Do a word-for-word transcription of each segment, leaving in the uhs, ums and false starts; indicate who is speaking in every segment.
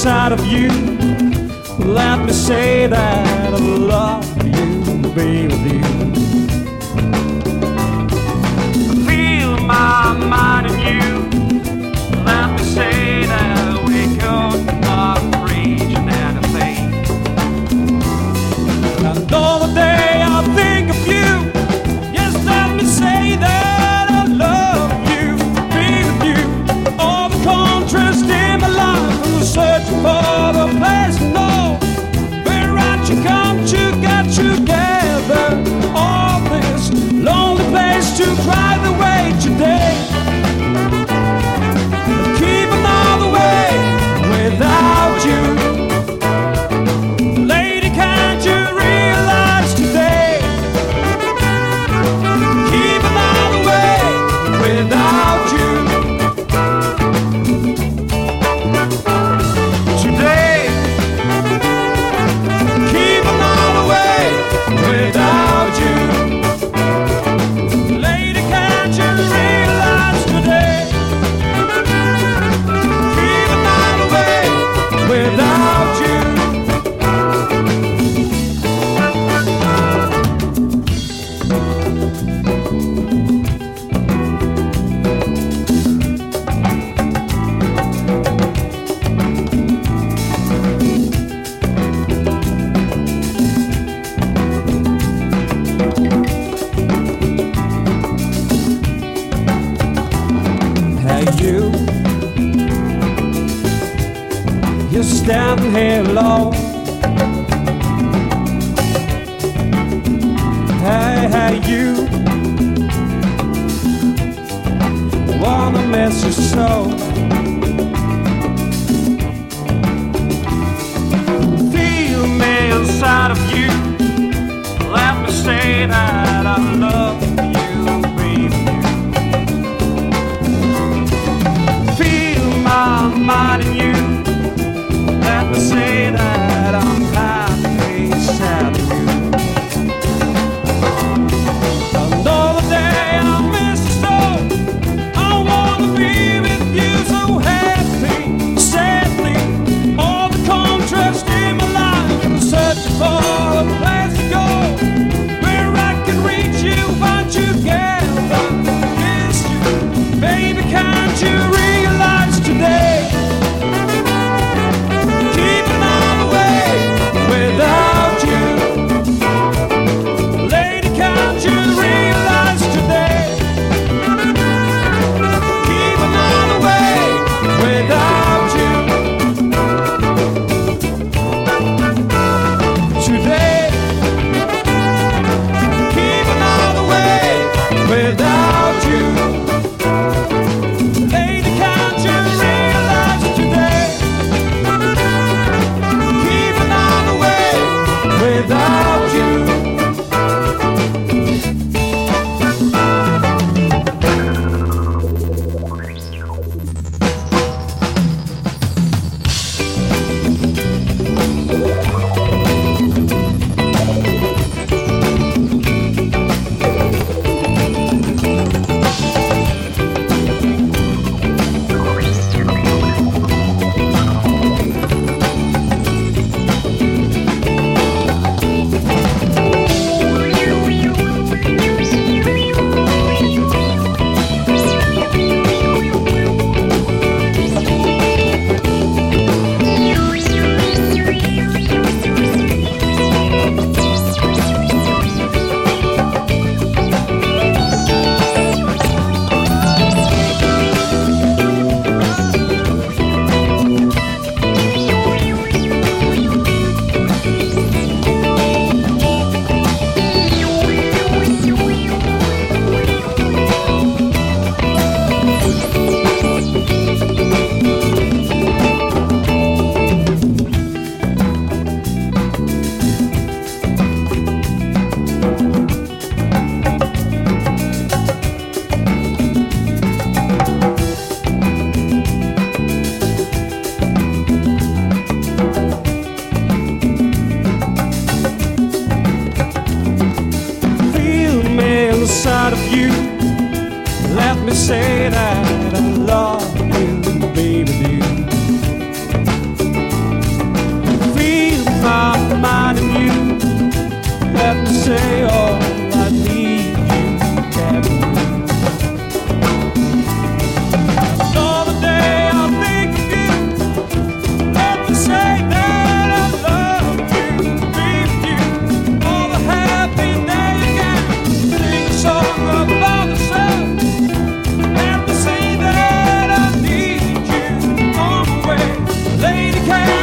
Speaker 1: inside of you. Let me say that I love you, be with you. Feel my mind in you. Let me say that we could not reach anything. And all the day I think of you. Yes, let me say that I love you, be with you. All the contrast in my life, I'm searching for the place to know where I should come to get together. All this lonely place to cry the way today. Keep another way without you. Lady, can't you realize today? Keep another way without you. Today, keep another way without you. Lady, can't you realize today? Keep another way without you. Hey you, you're standing here alone. Hey, hey you, wanna miss you so. Feel me inside of you. Let me say that I love you, baby. Feel my mind in you. Let me say that I'm happy inside of you. And all the day I miss you so. I wanna be with you so happy, sadly. All the contrast in my life, I'm searching for a place to go where I can reach you, find together, kiss you. Baby, can't you realize today? Keep another way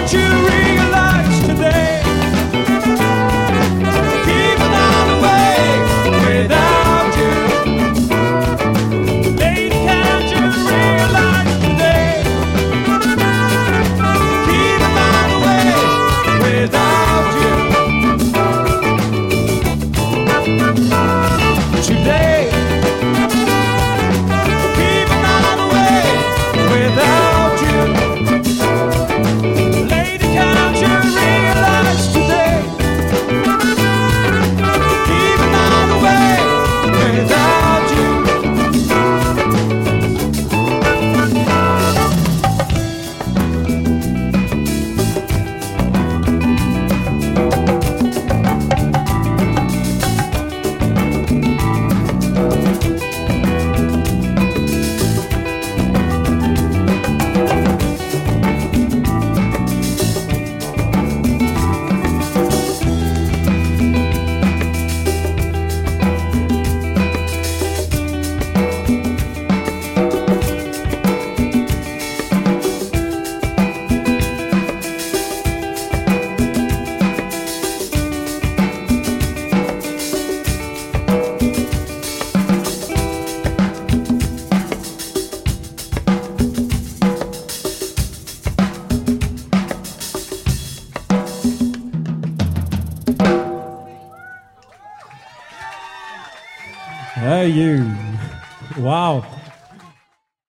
Speaker 1: can't you realize today? Keeping on the way without you. Lady, can't you realize today? Keeping on the way without you. Today, keeping on the way without you. Lady, can't you realize today? Keeping on the way without you.
Speaker 2: Hey, you. Wow.